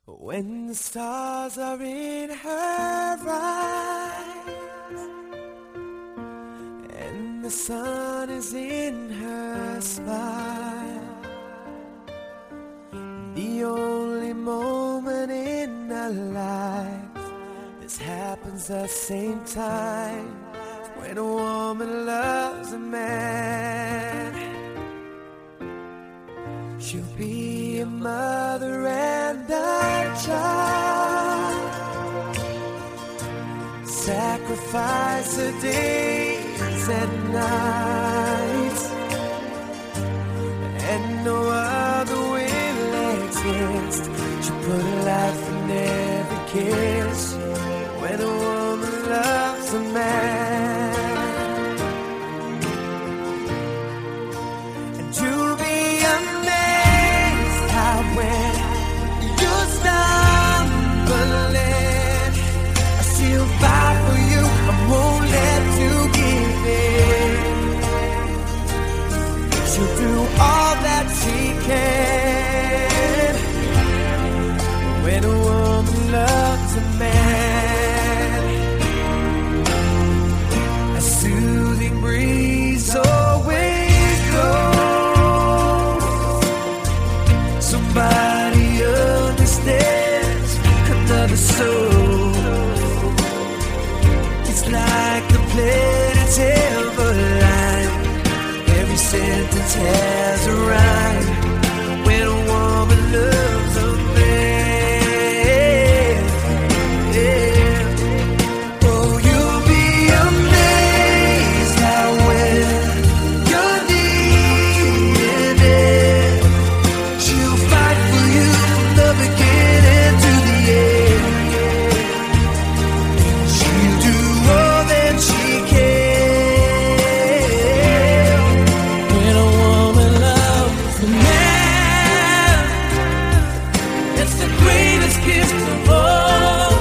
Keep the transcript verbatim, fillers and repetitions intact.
When the stars are in her eyes and the sun is in her smile, the only moment in our lives this happens at the same time is when a woman loves a man. She'll be a mother and a child, sacrifice her days and nights, and no other will exist. She'll put her life in every kiss when a woman loves a man. And you'll be amazed how when you're stumbling, she'll fight for you and won't let you give in. She'll do all that she can when a woman loves a man. A soothing breeze always blows. Somebody understands another soul. It's like the planets ever line. Every sentence has a rhyme when a woman loves a man. Yeah. Oh, you'll be amazed how when you're needing it, she'll fight for you from the beginning to the end. She'll do all that she can when a woman loves a man. It's the greatest gift of all.